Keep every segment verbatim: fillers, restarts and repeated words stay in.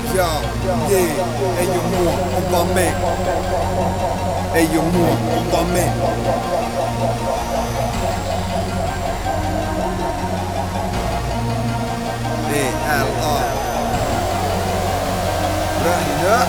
Jaa, jee, ei oo mua, on vaan me. Ei oo mua, on vaan me. E L A Rähinä.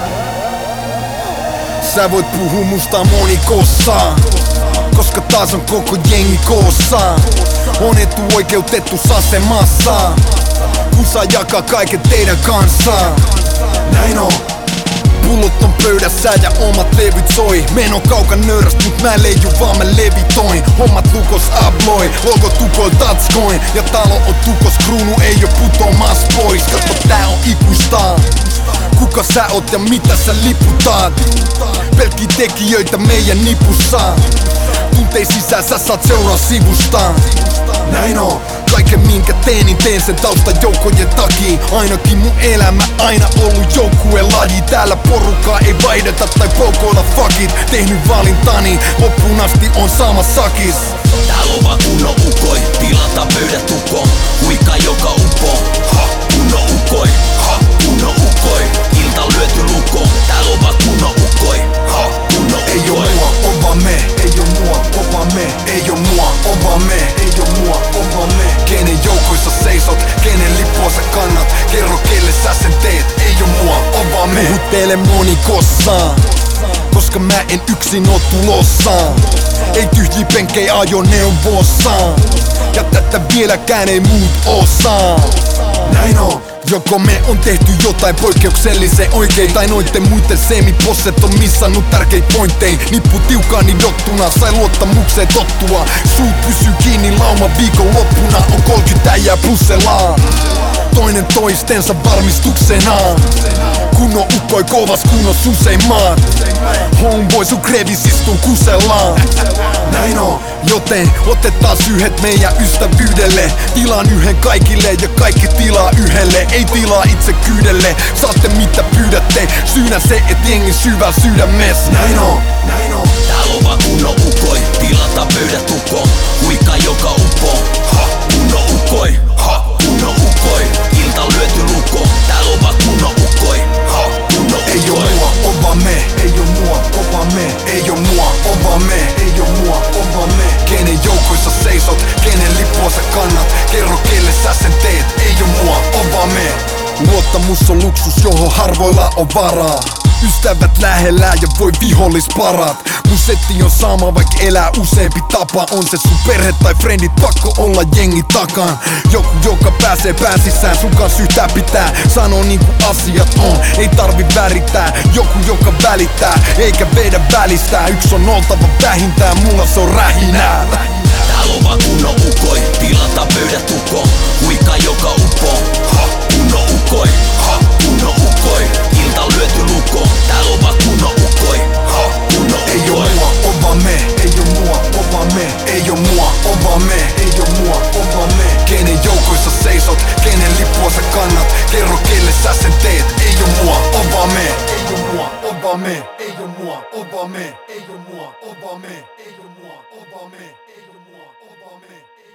Sä voit puhua musta monikossaan, koska taas on koko jengi koossaan. On etuoikeutettu asemassaan, kun saa jakaa kaiken teidän kanssaan. Näin on. Pullot on pöydässä ja omat levyt soi. Meno kaukan nöyräst, mut mä leiju vaan mä levitoin. Hommat lukos abloi, logo tukoi tatskoin. Ja talo on tukos, kruunu ei oo putomas pois. Katso tää on ikuistaan. Kuka sä oot ja mitä sä liputaat? Pelkkiä tekijöitä meidän nipussaan. Tuntein sisään sä saat seuraa sivustaan. Näin on. Kaiken minkä teen, niin teen sen taustan joukkojen takia. Ainakin mun elämä aina ollut joukkueen laji. Täällä porukkaa ei vaihdeta tai pokoilla fuckit. Tehnyt valintani, loppuun asti on sama sakis. Täällä on vaan kunnon ukoi, tilata pöydät tukkoon. Huikka joka upoo, ha, kunnon ukoi, ha, kunnon ukoi. Ilta lyöty lukkoon, täällä on vaan kunnon ukoi, ha, kunnon ukoi. Ei oo mua, on vaan me, ei oo mua, on vaan me. Ei oo mua, on vaan me, ei oo mua, on vaan me. Kenen joukoissa seisot, kenen lippua sä kannat? Kerro kelle sä sen teet, ei oo mua, on vaan me. Puhuttele monikossaan, koska mä en yksin oo tulossaan. Ei tyhjiä penkkei ajoneuvossaan, ja tätä vieläkään ei muut osaa. Näin on. Joko me on tehty jotain poikkeuksellisen oikein, tai noitten muitten semiposset on missannut tärkeit pointtei. Nippu tiukaani dottuna, sai luottamukseen tottua. Suut pysyy kiinni lauma viikon loppuna, on kolkyt äijää plussellaan. Toinen toistensa varmistuksenaan. Kunnon uppoi kovas kunnos useimmat. Homeboy sun krevis istuu kusellaan. Näin on, joten otetaan yhdet meidän ystävyydelle. Tilaan yhden kaikille ja kaikki tilaa yhdelle. Ei tilaa itse kyydelle, saatte mitä pyydätte. Syynä se et jengi syvä sydämes. Näin on, näin on. Täällä on vaan kunnon ukoi, tilata pöydät tukkoon. Huikka joka upoo, ha, kunnon ukoi, ha, kunnon ukoi. Ilta lyöty lukkoon, täällä on vaan kunnon ukoi, ha, kunnon ukoi. Ei oo mua, on vaan me, ei oo mua, on vaan me. Ei oo mua, on vaan me, ei oo mua, on vaan me. Kenen joukoissa seisot, kenen lippua sä kannat? Kerro kelle sä sen teet, ei oo mua, on vaan me. Luottamus on luksus, johon harvoilla on varaa. Ystävät lähellä ja voi vihollis parat. Mun setti on sama vaik elää useampi tapa. On se sun perhe tai frendit, pakko olla jengi takan. Joku joka pääsee pään sisään, sun kans yhtään pitää sanoo niinku asiat on, ei tarvi värittää. Joku joka välittää, eikä vedä välistä. Yks on oltava vähintään, mulla se on rähinää. Täällä on vaan kunnon ukoi, tilata pöydät tukkoon. Huikka joka upoo, ha, kunnon ukoi, ha, kunnon ukoi. Ilta lyöty lukkoon, täällä on vaan kunnon ukoi, ha, kunnon ukoi. Ei oo mua, on vaan me, ei oo mua, on vaan me. Ei oo mua, on vaan me, ei oo mua, on vaan me. Kenen joukoissa seisot, kenen lippua sä kannat? Kerro kelle sä sen teet, ei oo mua, on vaan me. Ei oo mua, on vaan me, ei oo mua, on vaan me. Ei oo mua, on vaan me, ei oo mua, on vaan me. Ei oo mua, on vaan me.